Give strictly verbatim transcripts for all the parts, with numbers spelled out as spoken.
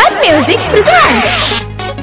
Sun Music presents.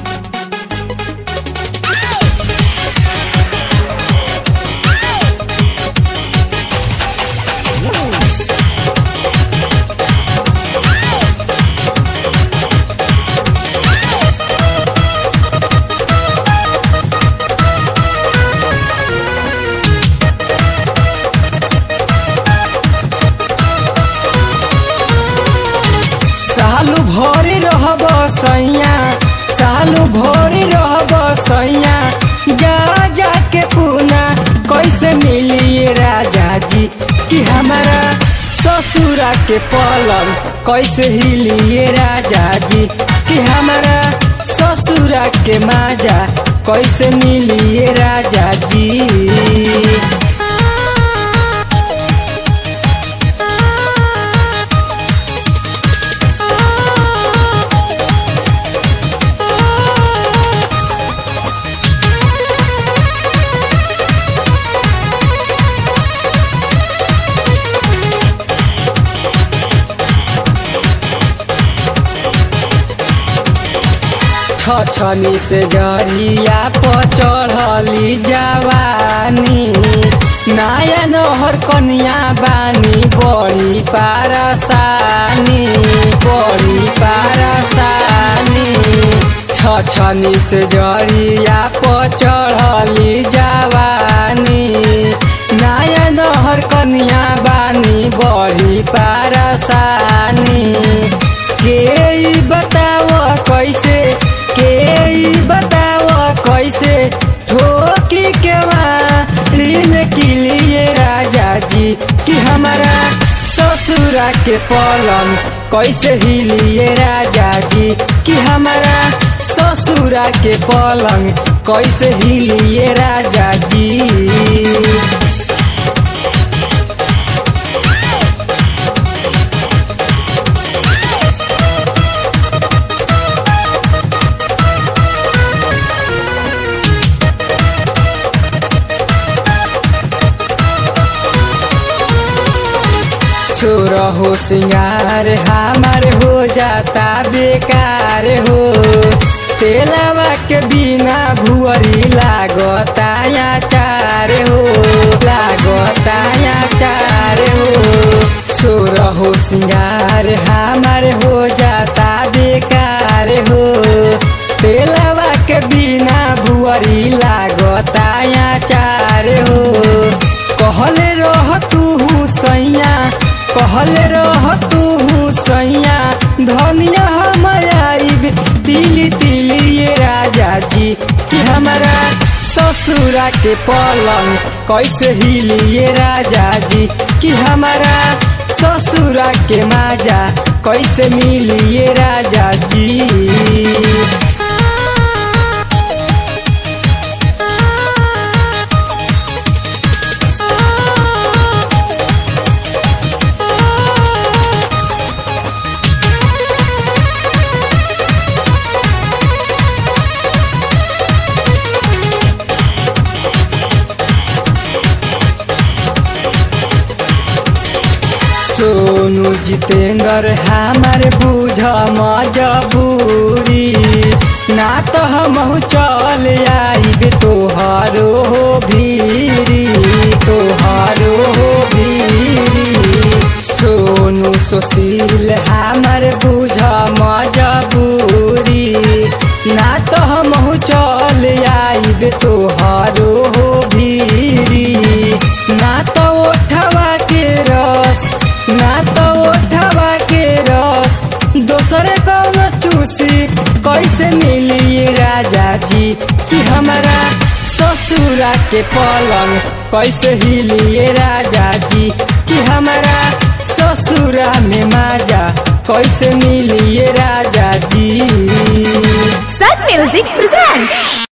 सालू भोरी रहब सैया सालू भोरी रहब सैया जा जाके पूना कैसे मिली राजा जी कि हमारा ससुरा के पलंग कैसे हिली राजा जी कि हमारा ससुरा के माजा कैसे मिली राजा जी। छछनी से जरिया पर चढ़ली जवानी नया नहर कनिया बानी बड़ी पारसानी बड़ी पारसानी छछनी से जरिया पर चढ़ली जवानी नया नहर कनिया बानी बड़ी पारसानी के बताव कैसे के बताव कैसे ठोकी के मारी में किलिए राजा जी कि हमारा ससुरा के पलंग कैसे हिलिए राजा जी कि हमारा ससुरा के पलंग कैसे हिलिए राजा जी। सुर हो सिंगार हमार हो जाता बेकार हो तेलवा के बिना भुअरी लागता चार हो लागता चार हो सुर हो सिंगार हमार हो जाता बेकार हो तेलवा के बिना भुअरी लागता चार हो कहले रह तू सैया कहले रह तू सैया धनिया हमारी तिली तिली ये राजा जी कि हमारा ससुरा के पलंग कैसे हिलिए राजा जी कि हमारा ससुरा के माजा कैसे मिलिए राजा जी। सोनू जितेंद्र हमारे बुझ मजबूरी ना तो हम चल आइब तोहारो भीरी तोहारो भीरी सोनू सुशील हमारे बुझ मजबूरी ना तो हम चल आइब तोहारो भीरी ना तो उठवा के रस ना तो उठवा के रस दोसरे कौन चूसी कैसे मिली राजा जी कि हमारा ससुरा के पलंग कैसे हिलिए राजा जी कि हमारा ससुरा में माजा कैसे मिलिए राजा जी। Sun Music presents.